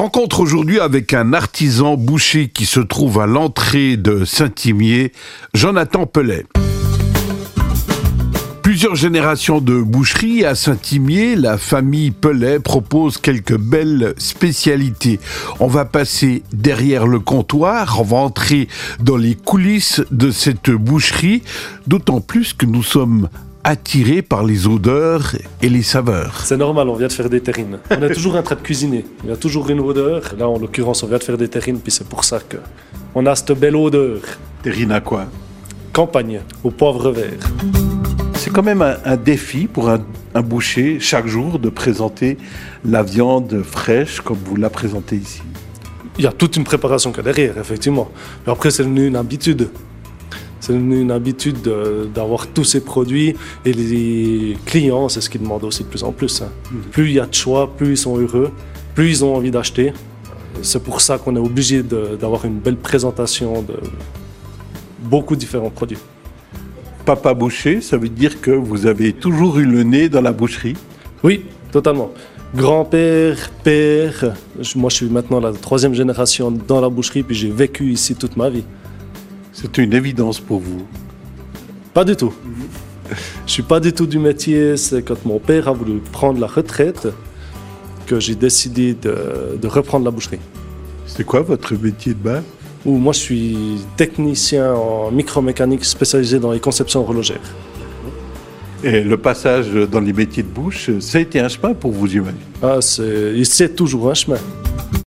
Rencontre aujourd'hui avec un artisan boucher qui se trouve à l'entrée de Saint-Imier, Jonathan Pellet. Plusieurs générations de boucherie à Saint-Imier, la famille Pellet propose quelques belles spécialités. On va passer derrière le comptoir, on va entrer dans les coulisses de cette boucherie, d'autant plus que nous sommes attirés par les odeurs et les saveurs. C'est normal, on vient de faire des terrines. On est toujours en train de cuisiner. Il y a toujours une odeur. Là, en l'occurrence, on vient de faire des terrines, puis c'est pour ça qu'on a cette belle odeur. Terrine à quoi? Campagne, au poivre vert. C'est quand même un défi pour un boucher, chaque jour, de présenter la viande fraîche comme vous la présentez ici. Il y a toute une préparation qu'il y a derrière, effectivement. Mais après, c'est devenu une habitude. C'est devenu une habitude d'avoir tous ces produits. Et les clients, c'est ce qu'ils demandent aussi de plus en plus. Plus il y a de choix, plus ils sont heureux, plus ils ont envie d'acheter. C'est pour ça qu'on est obligé d'avoir une belle présentation de beaucoup de différents produits. Papa boucher, ça veut dire que vous avez toujours eu le nez dans la boucherie? Oui, totalement. Grand-père, père, moi je suis maintenant la 3e génération dans la boucherie, puis j'ai vécu ici toute ma vie. C'est une évidence pour vous? Pas du tout. Je suis pas du tout du métier, c'est quand mon père a voulu prendre la retraite que j'ai décidé de reprendre la boucherie. C'est quoi votre métier de base? Moi je suis technicien en micromécanique spécialisé dans les conceptions horlogères. Et le passage dans les métiers de bouche, ça a été un chemin pour vous, j'imagine? C'est toujours un chemin.